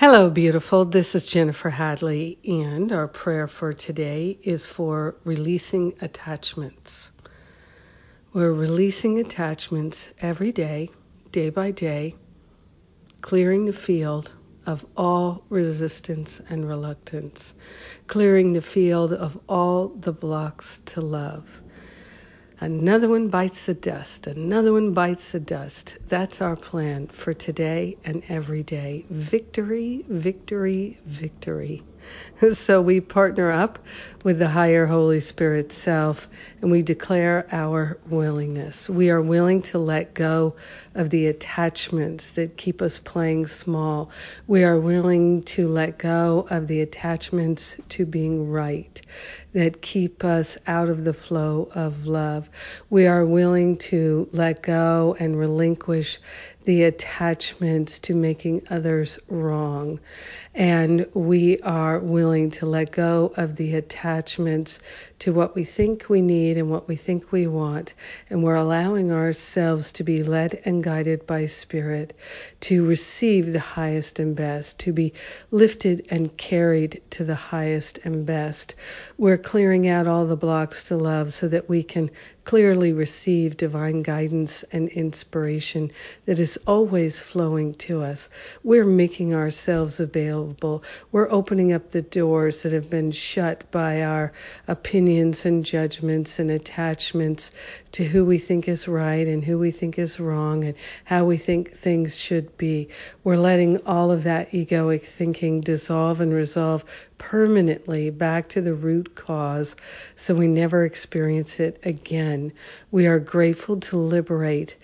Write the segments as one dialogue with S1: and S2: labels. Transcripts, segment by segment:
S1: Hello, beautiful. This is Jennifer Hadley, and our prayer for today is for releasing attachments. We're releasing attachments every day, day by day, clearing the field of all resistance and reluctance, clearing the field of all the blocks to love. Another one bites the dust. Another one bites the dust. That's our plan for today and every day. Victory, victory, victory. So we partner up with the higher Holy Spirit self and we declare our willingness. We are willing to let go of the attachments that keep us playing small. We are willing to let go of the attachments to being right that keep us out of the flow of love. We are willing to let go and relinquish the attachments to making others wrong. And we are willing to let go of the attachments to what we think we need and what we think we want. And we're allowing ourselves to be led and guided by Spirit, to receive the highest and best, to be lifted and carried to the highest and best. We're clearing out all the blocks to love so that we can clearly receive divine guidance and inspiration that is always flowing to us. We're making ourselves available. We're opening up the doors that have been shut by our opinions and judgments and attachments to who we think is right and who we think is wrong and how we think things should be. We're letting all of that egoic thinking dissolve and resolve permanently back to the root cause so we never experience it again. We are grateful to liberate,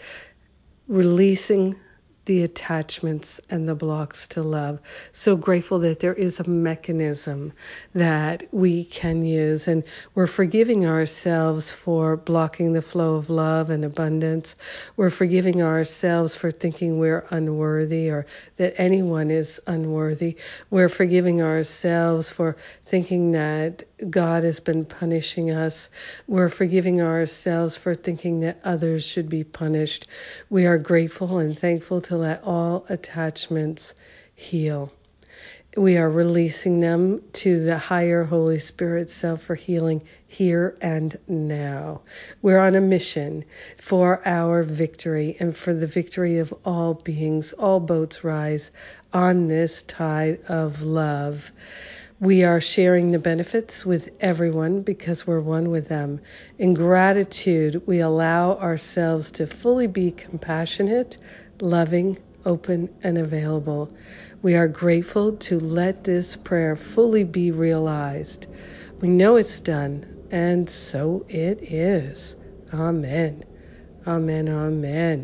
S1: releasing the attachments and the blocks to love. So grateful that there is a mechanism that we can use, and we're forgiving ourselves for blocking the flow of love and abundance. We're forgiving ourselves for thinking we're unworthy or that anyone is unworthy. We're forgiving ourselves for thinking that God has been punishing us. We're forgiving ourselves for thinking that others should be punished. We are grateful and thankful to let all attachments heal. We are releasing them to the higher Holy Spirit self for healing here and now. We're on a mission for our victory and for the victory of all beings. All boats rise on this tide of love. We are sharing the benefits with everyone because we're one with them. In gratitude, we allow ourselves to fully be compassionate, loving, open, and available. We are grateful to let this prayer fully be realized. We know it's done, and so it is. Amen. Amen. Amen.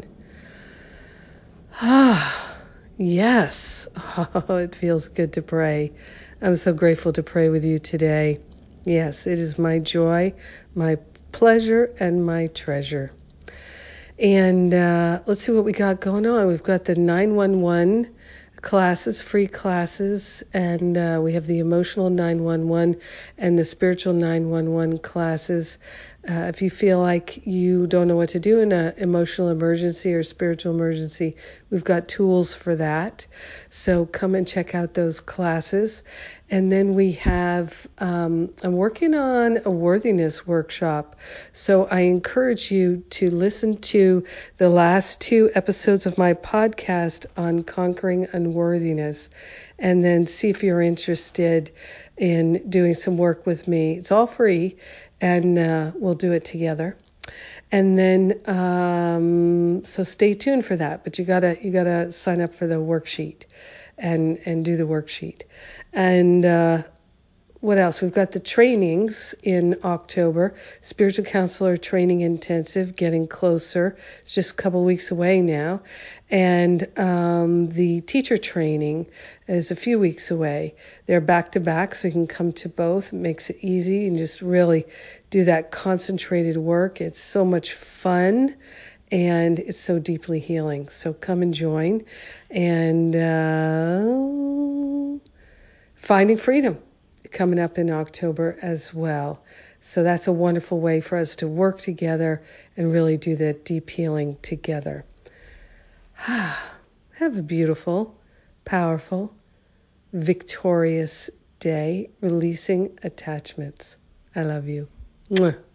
S1: Yes. Oh, it feels good to pray. I'm so grateful to pray with you today. Yes, it is my joy, my pleasure, and my treasure. And let's see what we got going on. We've got the 911 classes, free classes, and we have the emotional 911 and the spiritual 911 classes. If you feel like you don't know what to do in an emotional emergency or spiritual emergency, we've got tools for that. So come and check out those classes. And then we have, I'm working on a worthiness workshop. So I encourage you to listen to the last 2 episodes of my podcast on conquering unworthiness, and then see if you're interested in doing some work with me. It's all free, and we'll do it together. And then, so stay tuned for that. But you gotta sign up for the worksheet, and do the worksheet. And what else? We've got the trainings in October. Spiritual Counselor Training Intensive, getting closer. It's just a couple weeks away now. And the teacher training is a few weeks away. They're back to back, so you can come to both. It makes it easy and just really do that concentrated work. It's so much fun. And it's so deeply healing. So come and join. And Finding Freedom coming up in October as well. So that's a wonderful way for us to work together and really do that deep healing together. Have a beautiful, powerful, victorious day releasing attachments. I love you. Mwah.